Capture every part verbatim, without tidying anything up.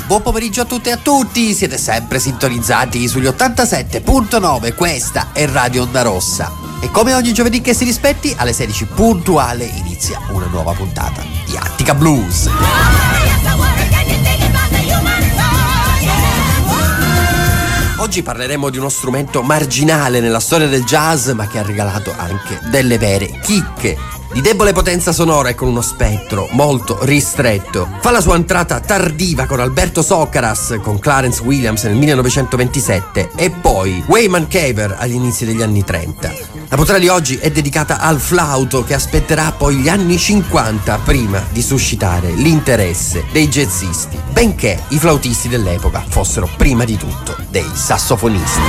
Buon pomeriggio a tutte e a tutti, siete sempre sintonizzati sugli ottantasette virgola nove, questa è Radio Onda Rossa. E come ogni giovedì che si rispetti, alle sedici puntuale inizia una nuova puntata di Attica Blues. Oggi parleremo di uno strumento marginale nella storia del jazz, ma che ha regalato anche delle vere chicche. Di debole potenza sonora e con uno spettro molto ristretto. Fa la sua entrata tardiva con Alberto Soccaras, con Clarence Williams nel millenovecentoventisette e poi Wayman Caver agli inizi degli anni trenta. La puntata di oggi è dedicata al flauto, che aspetterà poi gli anni cinquanta prima di suscitare l'interesse dei jazzisti, benché i flautisti dell'epoca fossero prima di tutto dei sassofonisti.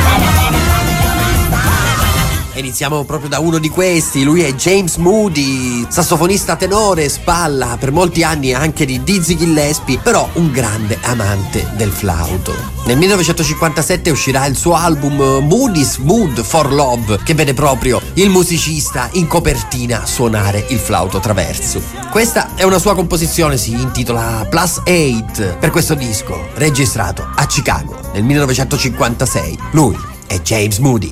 Iniziamo proprio da uno di questi, lui è James Moody, sassofonista tenore, spalla per molti anni anche di Dizzy Gillespie, però un grande amante del flauto. Nel millenovecentocinquantasette uscirà il suo album Moody's Mood for Love, che vede proprio il musicista in copertina suonare il flauto traverso. Questa è una sua composizione, si intitola Plus otto, per questo disco registrato a Chicago nel millenovecentocinquantasei. Lui è James Moody.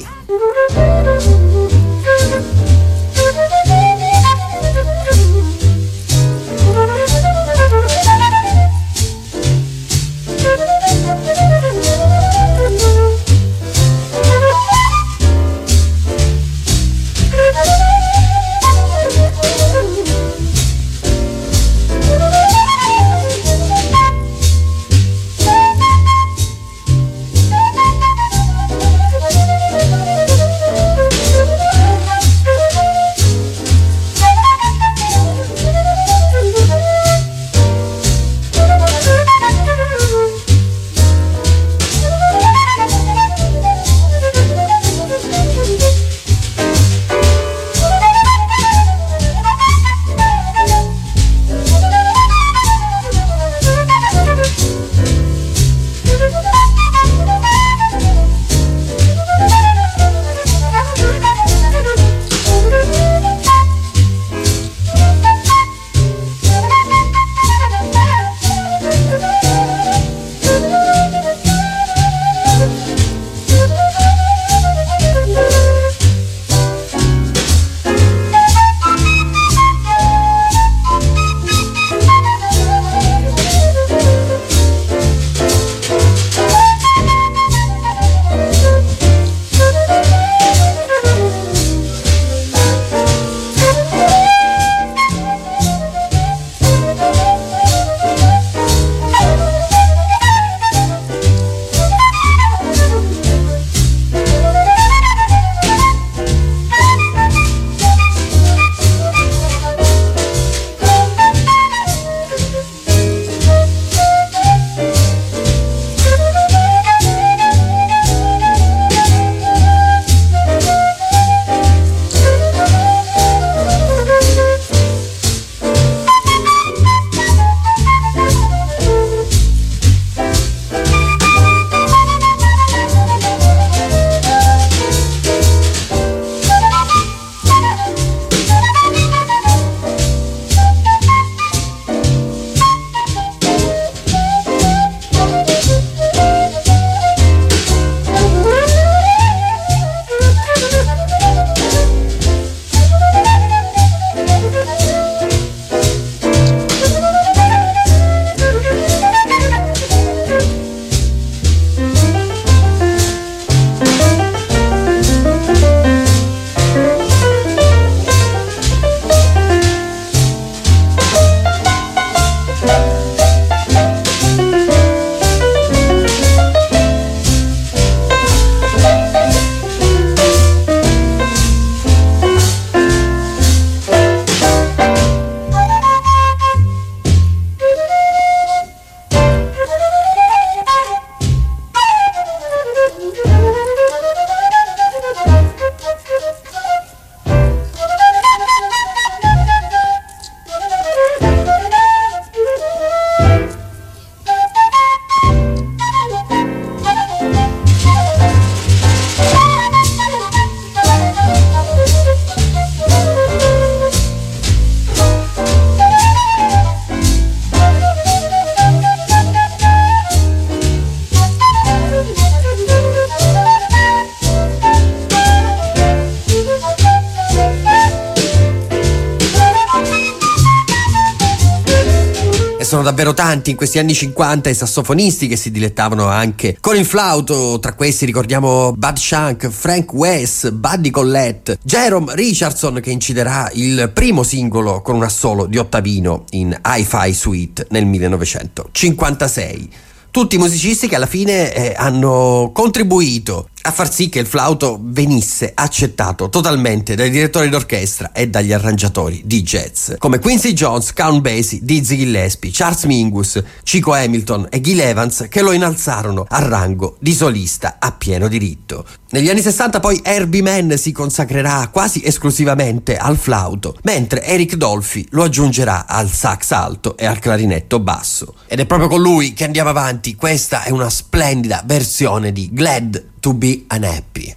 sono davvero tanti in questi anni cinquanta i sassofonisti che si dilettavano anche con il flauto. Tra questi ricordiamo Bud Shank, Frank West, Buddy Collette, Jerome Richardson, che inciderà il primo singolo con un assolo di ottavino in Hi-Fi Suite nel millenovecentocinquantasei. Tutti musicisti che alla fine eh, hanno contribuito a far sì che il flauto venisse accettato totalmente dai direttori d'orchestra e dagli arrangiatori di jazz, come Quincy Jones, Count Basie, Dizzy Gillespie, Charles Mingus, Chico Hamilton e Gil Evans, che lo innalzarono al rango di solista a pieno diritto. Negli anni sessanta poi Herbie Mann si consacrerà quasi esclusivamente al flauto, mentre Eric Dolphy lo aggiungerà al sax alto e al clarinetto basso. Ed è proprio con lui che andiamo avanti. Questa è una splendida versione di Glad to be unhappy.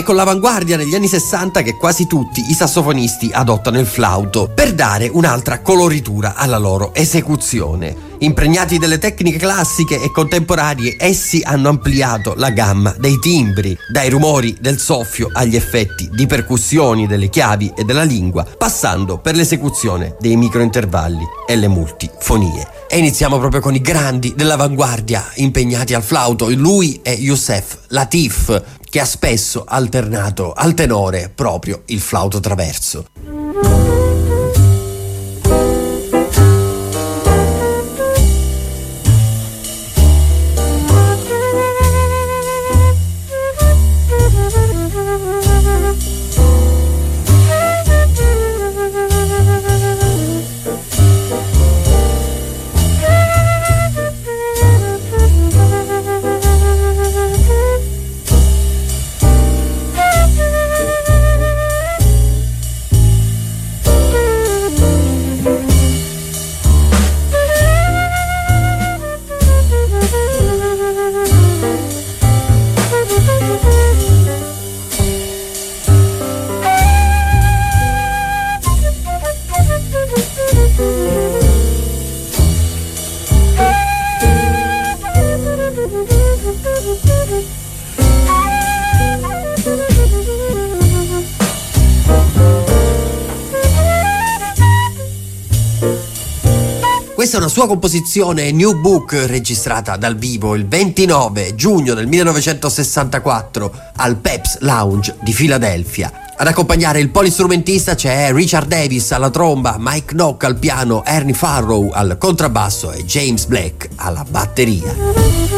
con l'avanguardia negli anni sessanta che quasi tutti i sassofonisti adottano il flauto per dare un'altra coloritura alla loro esecuzione. Impregnati delle tecniche classiche e contemporanee, essi hanno ampliato la gamma dei timbri, dai rumori del soffio agli effetti di percussioni delle chiavi e della lingua, passando per l'esecuzione dei microintervalli e le multifonie. E iniziamo proprio con i grandi dell'avanguardia impegnati al flauto. Lui è Yusef Lateef, che ha spesso alternato al tenore proprio il flauto traverso. Questa è una sua composizione New Book, registrata dal vivo il ventinove giugno del millenovecentosessantaquattro al Pep's Lounge di Filadelfia. Ad accompagnare il polistrumentista c'è Richard Davis alla tromba, Mike Nock al piano, Ernie Farrow al contrabbasso e James Black alla batteria.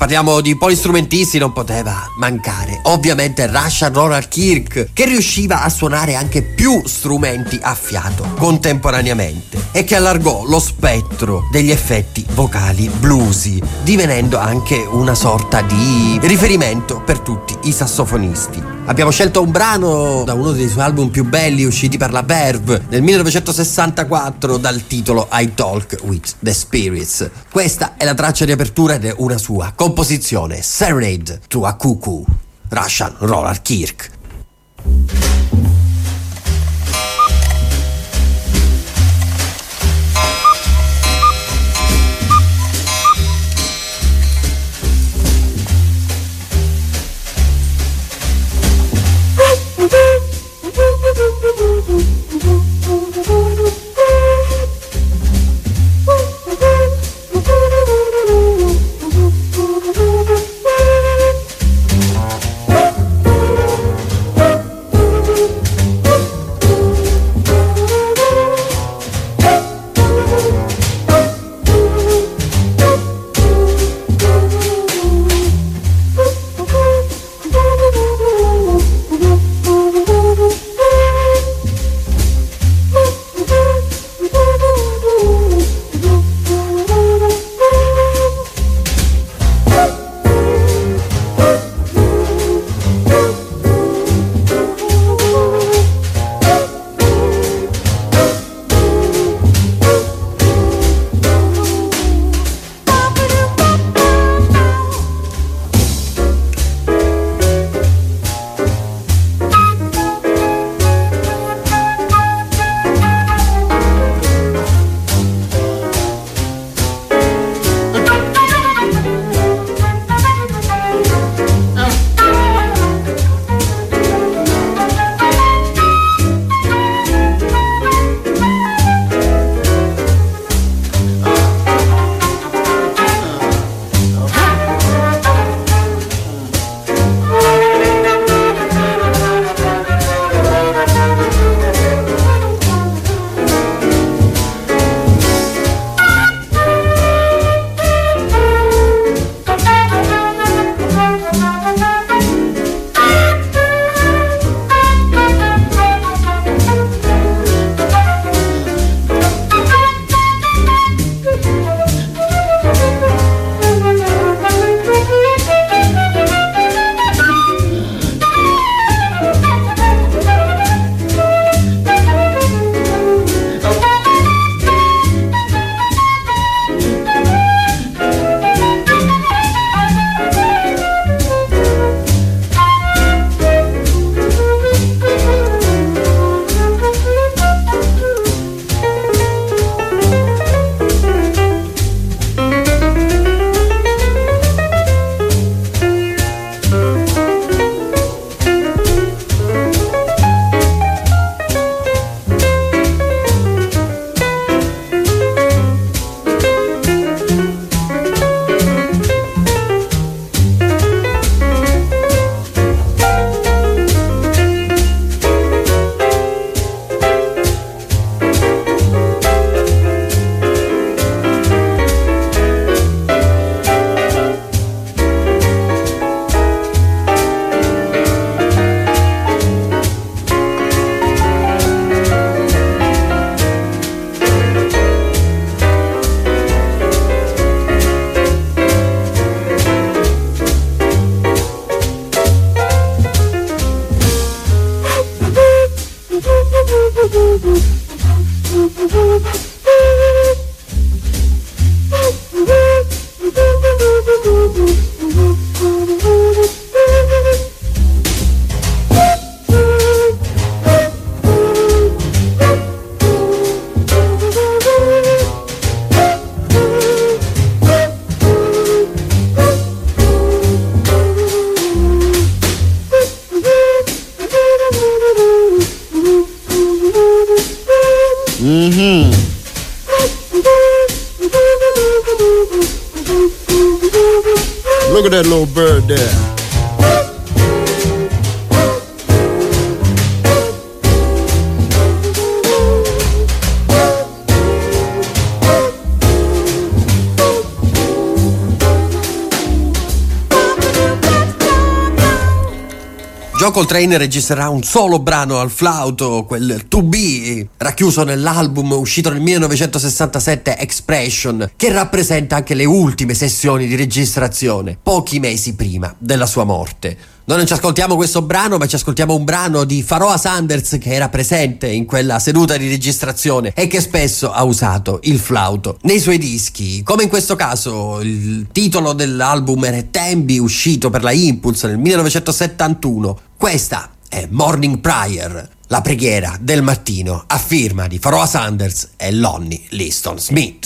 parliamo di polistrumentisti, non poteva mancare ovviamente Russian Ronald Kirk, che riusciva a suonare anche più strumenti a fiato contemporaneamente e che allargò lo spettro degli effetti vocali bluesy, divenendo anche una sorta di riferimento per tutti i sassofonisti. Abbiamo scelto un brano da uno dei suoi album più belli usciti per la Verve nel millenovecentosessantaquattro dal titolo I Talk with the Spirits. Questa è la traccia di apertura ed è una sua composizione, Serenade to a Cuckoo, Russian Ronald Kirk. Look at that little bird there. John Coltrane registrerà un solo brano al flauto, quel To Be, racchiuso nell'album uscito nel millenovecentosessantasette Expression, che rappresenta anche le ultime sessioni di registrazione, pochi mesi prima della sua morte. Noi non ci ascoltiamo questo brano, ma ci ascoltiamo un brano di Pharoah Sanders, che era presente in quella seduta di registrazione e che spesso ha usato il flauto nei suoi dischi. Come in questo caso, il titolo dell'album era Tembi, uscito per la Impulse nel millenovecentosettantuno. Questa è Morning Prayer, la preghiera del mattino, a firma di Pharoah Sanders e Lonnie Liston Smith.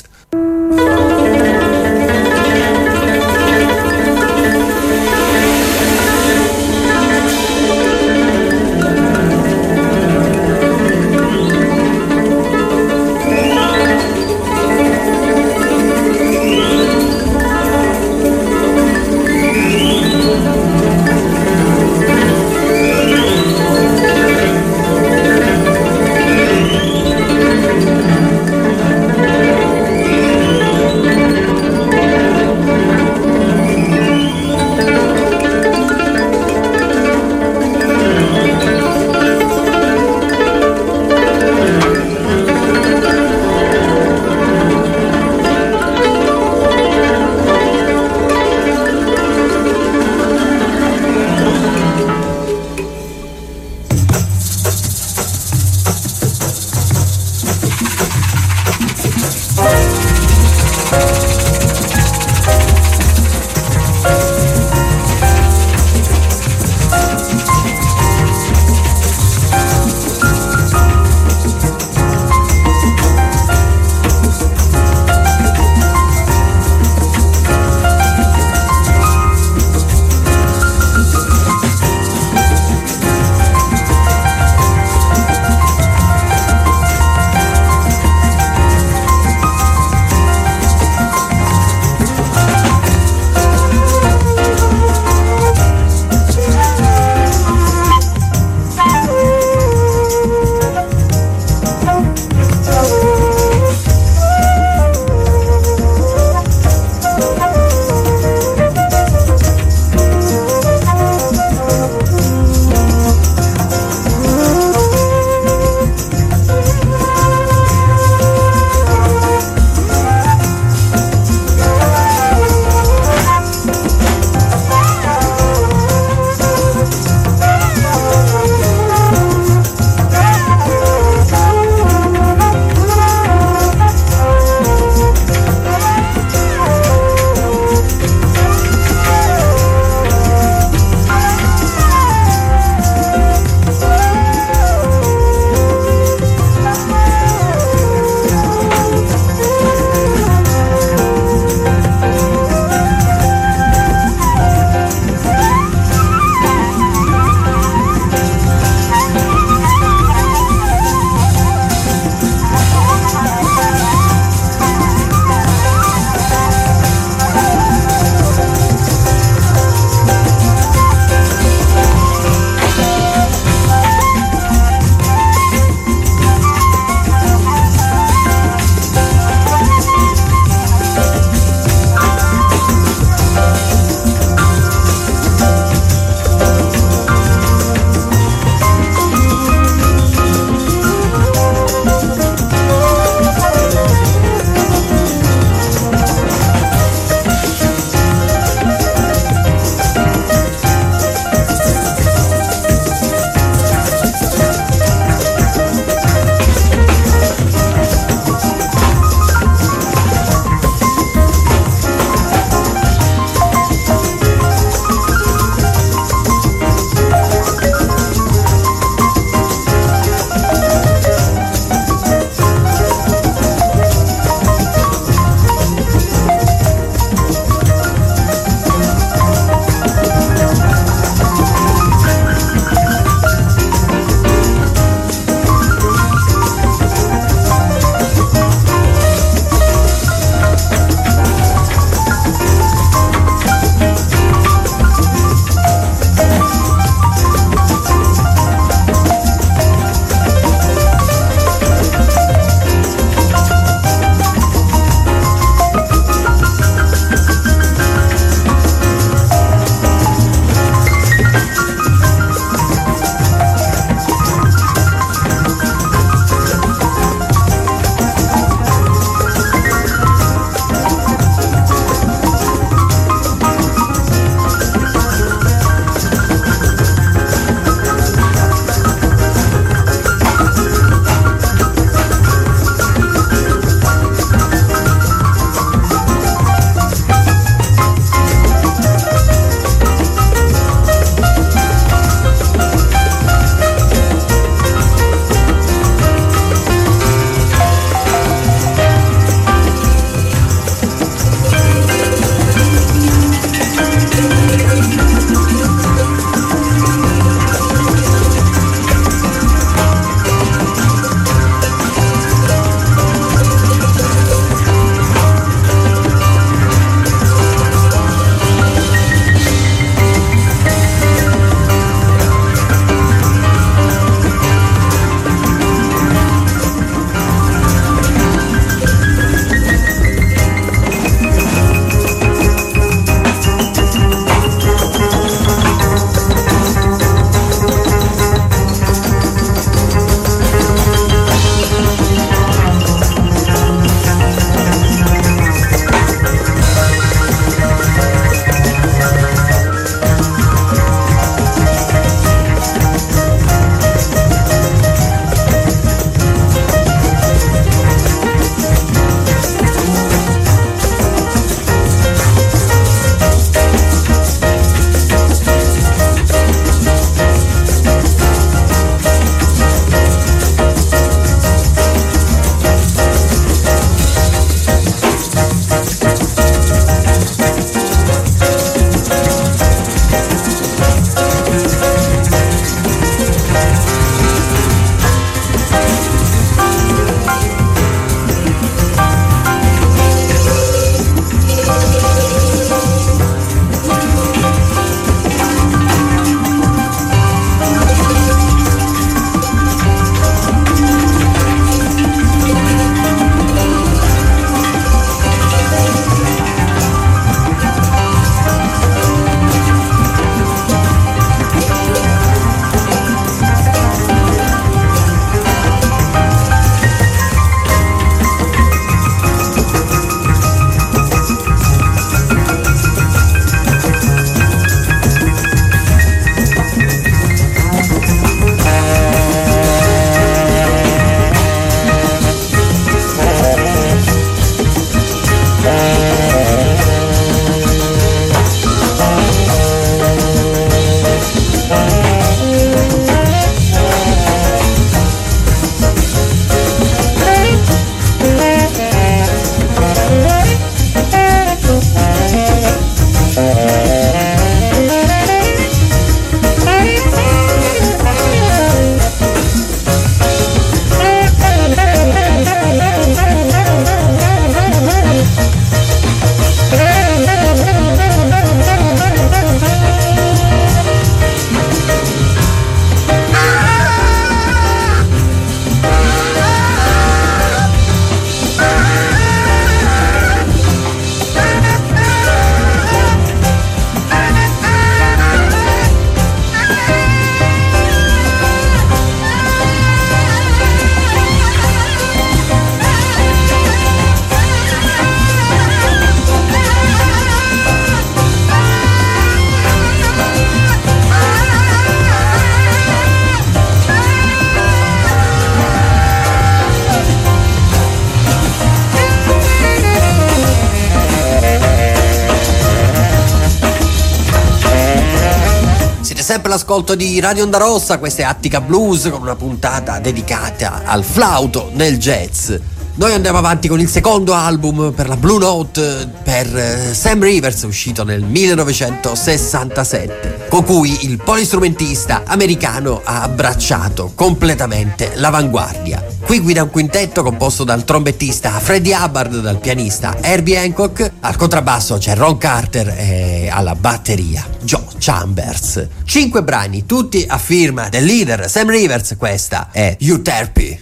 sempre l'ascolto di Radio Onda Rossa, questa è Attica Blues con una puntata dedicata al flauto nel jazz. Noi andiamo avanti con il secondo album per la Blue Note per Sam Rivers, uscito nel millenovecentosessantasette, con cui il polistrumentista americano ha abbracciato completamente l'avanguardia. Qui guida un quintetto composto dal trombettista Freddie Hubbard, dal pianista Herbie Hancock, al contrabbasso c'è Ron Carter e alla batteria Joe Chambers. Cinque brani, tutti a firma del leader Sam Rivers. Questa è Euterpe.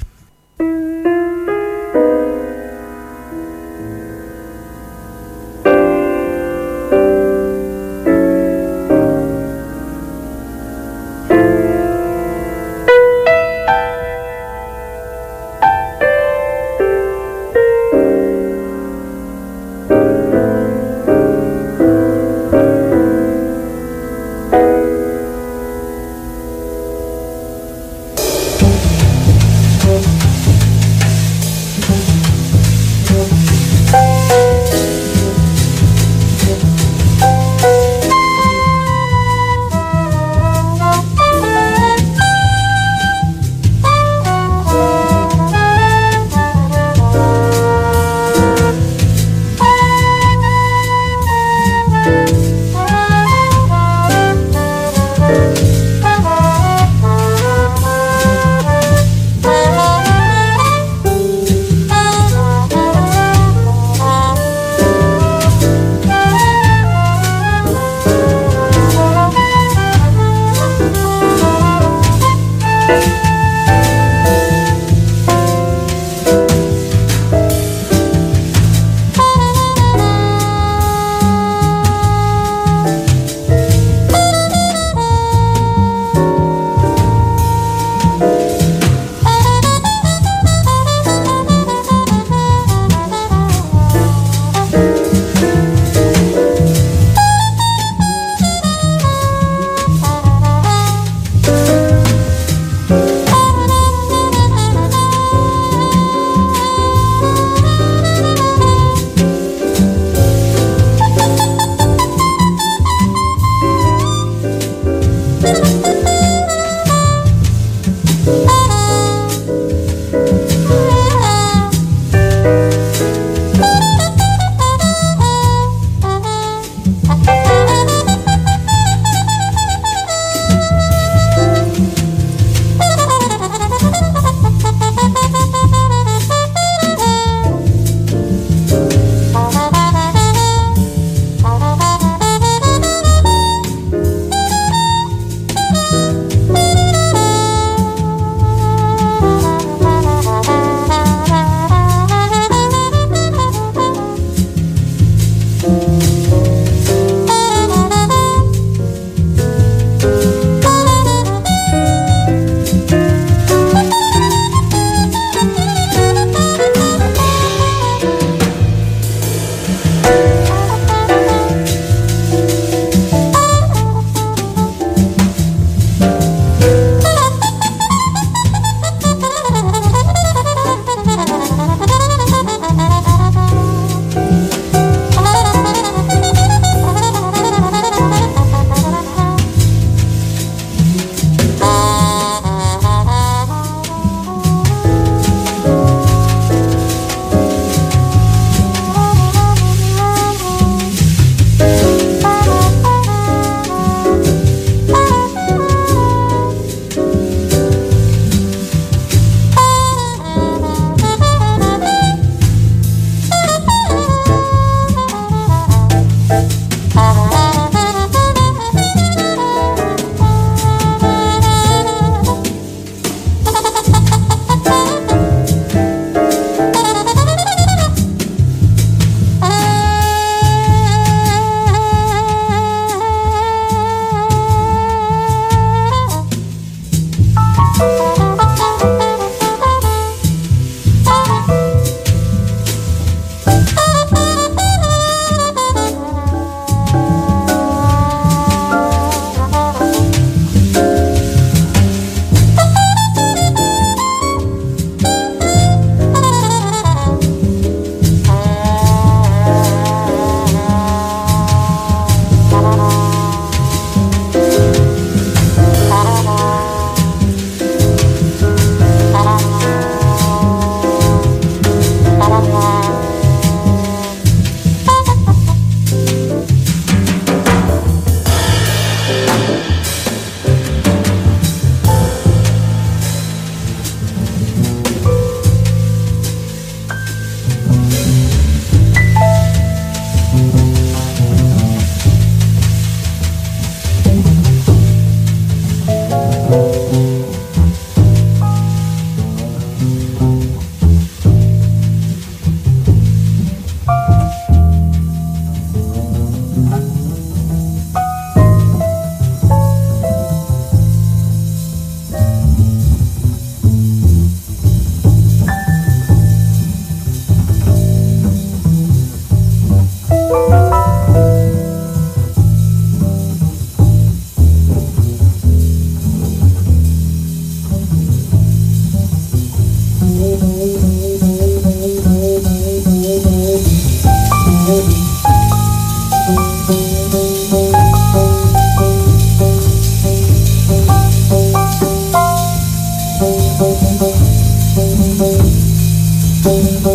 Thank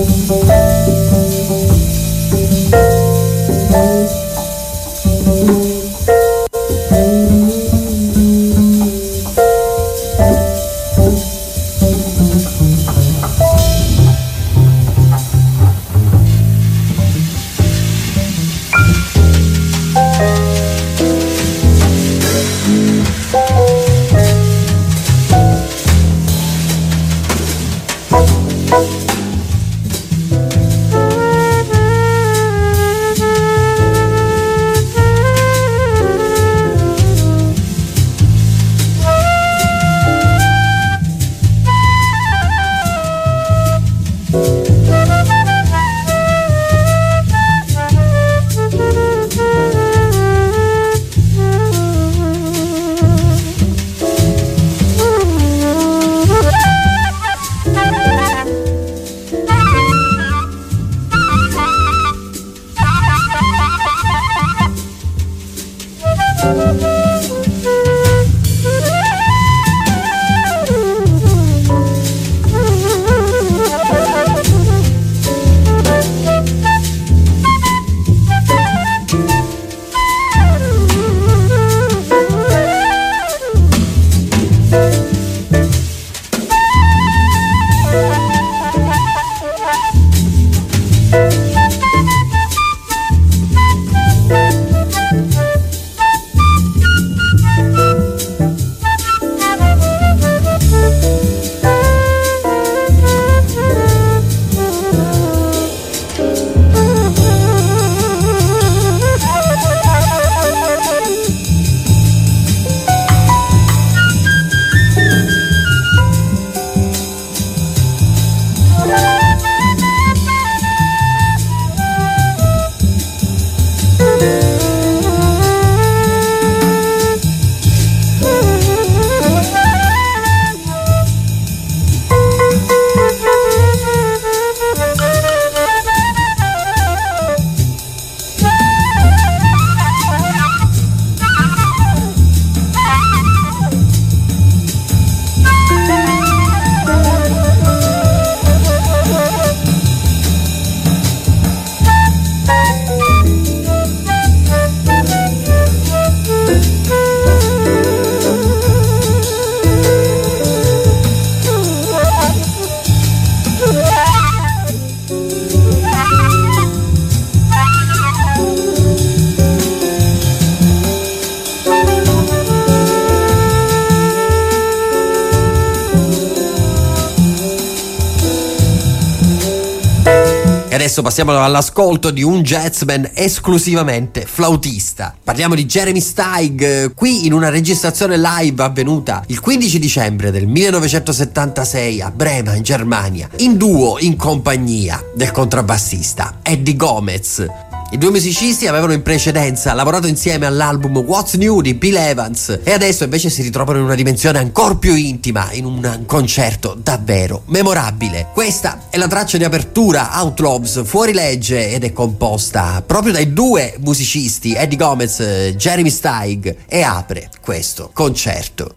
Adesso passiamo all'ascolto di un jazzman esclusivamente flautista. Parliamo di Jeremy Steig, qui in una registrazione live avvenuta il quindici dicembre del millenovecentosettantasei a Brema, in Germania, in duo in compagnia del contrabbassista Eddie Gomez. I due musicisti avevano in precedenza lavorato insieme all'album What's New di Bill Evans e adesso invece si ritrovano in una dimensione ancora più intima, in un concerto davvero memorabile. Questa è la traccia di apertura, Outlaws fuori legge, ed è composta proprio dai due musicisti Eddie Gomez e Jeremy Steig e apre questo concerto.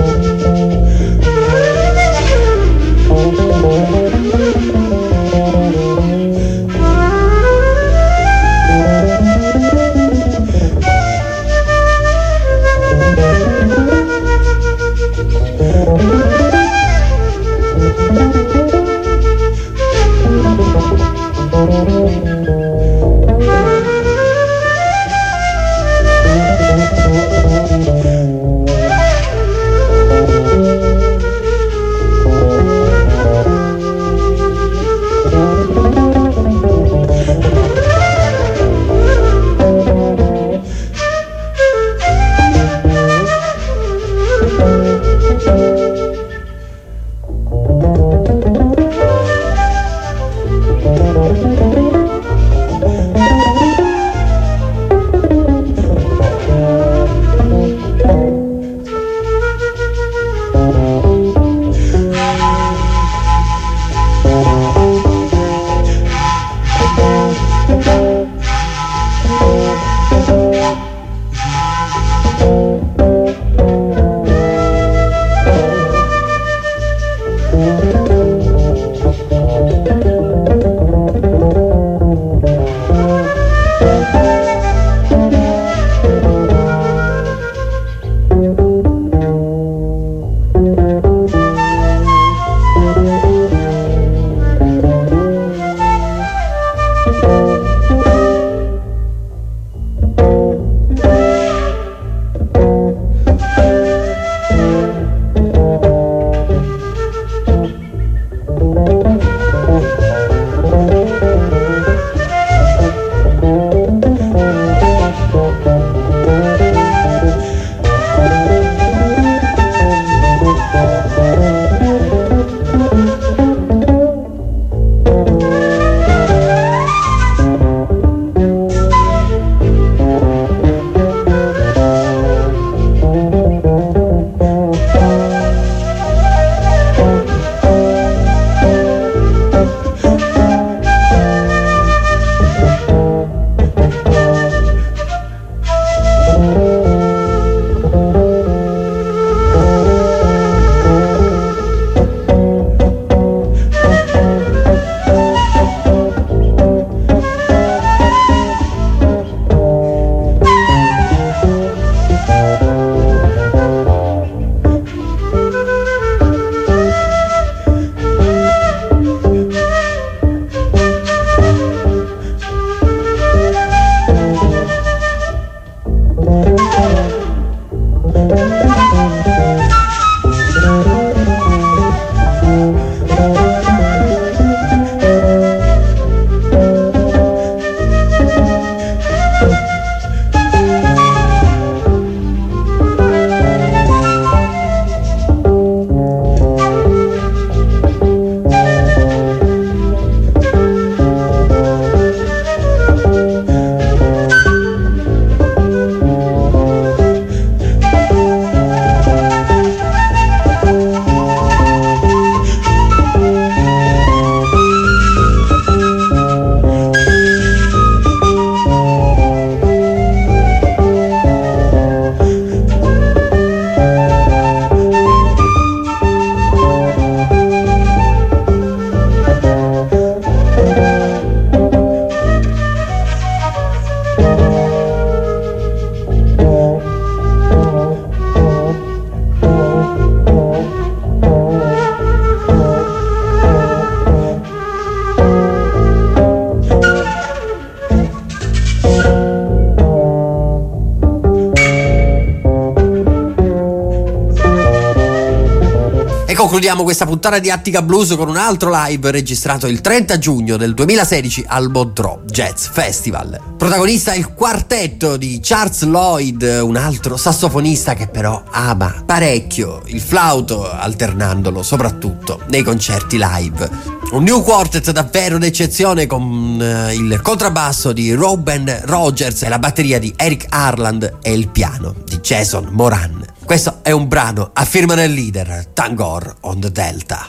Thank you. Concludiamo questa puntata di Attica Blues con un altro live registrato il trenta giugno del duemilasedici al Montreux Jazz Festival. Protagonista il quartetto di Charles Lloyd, un altro sassofonista che però ama parecchio il flauto, alternandolo soprattutto nei concerti live. Un new quartet davvero d'eccezione con uh, il contrabbasso di Reuben Rogers e la batteria di Eric Harland e il piano di Jason Moran. Questo è un brano a firma del leader Tangor on the Delta.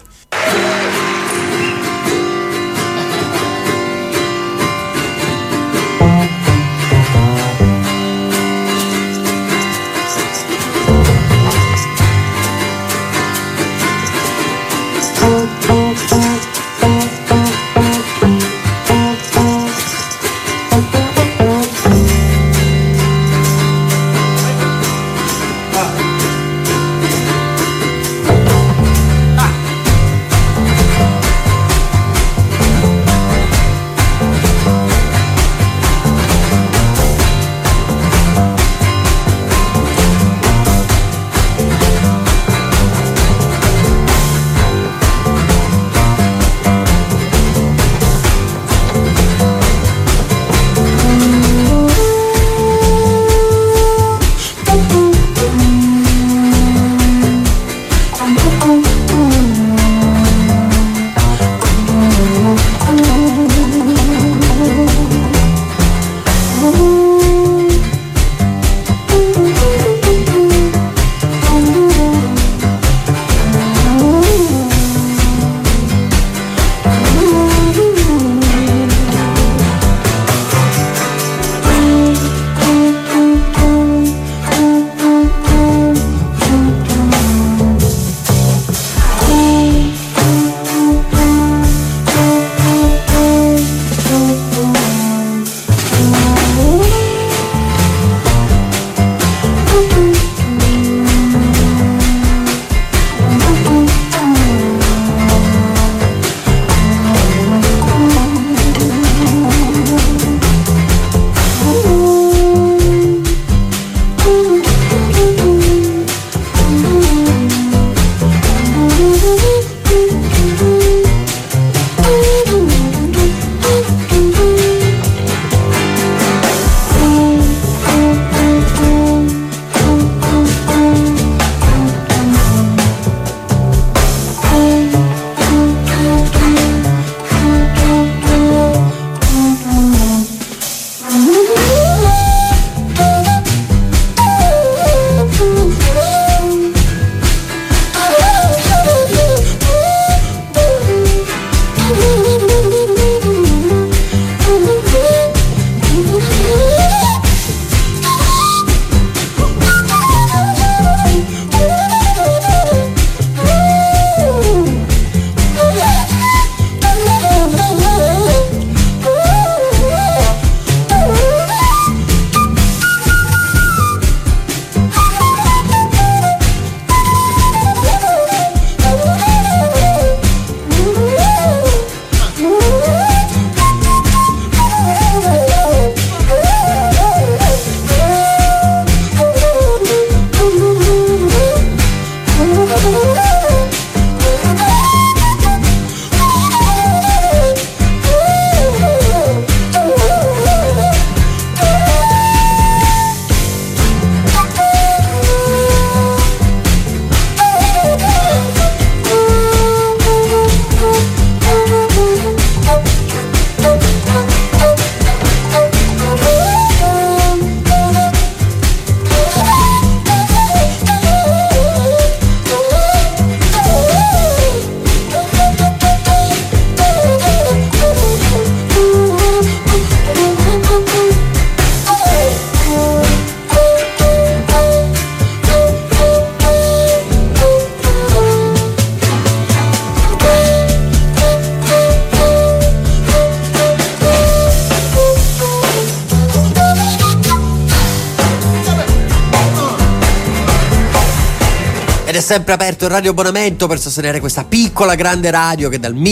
Ed è sempre aperto il radio abbonamento per sostenere questa piccola grande radio che dal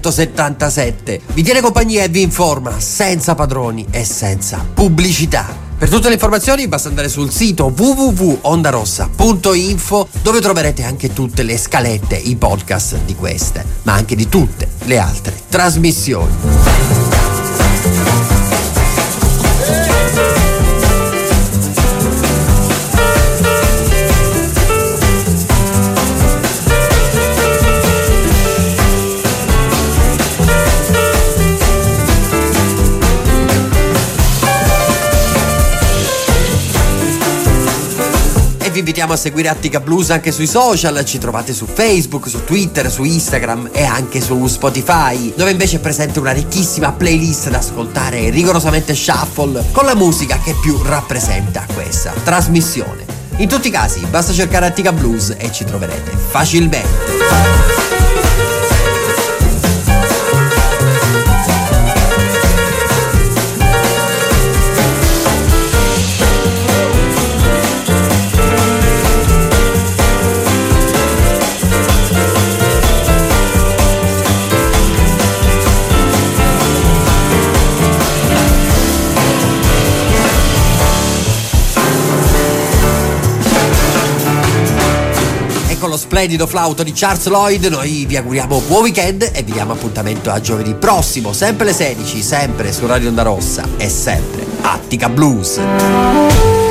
millenovecentosettantasette vi tiene compagnia e vi informa senza padroni e senza pubblicità. Per tutte le informazioni basta andare sul sito w w w punto ondarossa punto info, dove troverete anche tutte le scalette, i podcast di queste, ma anche di tutte le altre trasmissioni. Vi invitiamo a seguire Attica Blues anche sui social, ci trovate su Facebook, su Twitter, su Instagram e anche su Spotify, dove invece è presente una ricchissima playlist da ascoltare rigorosamente shuffle con la musica che più rappresenta questa trasmissione. In tutti i casi basta cercare Attica Blues e ci troverete facilmente. Con lo splendido flauto di Charles Lloyd noi vi auguriamo buon weekend e vi diamo appuntamento a giovedì prossimo, sempre alle sedici, sempre su Radio Onda Rossa e sempre Attica Blues.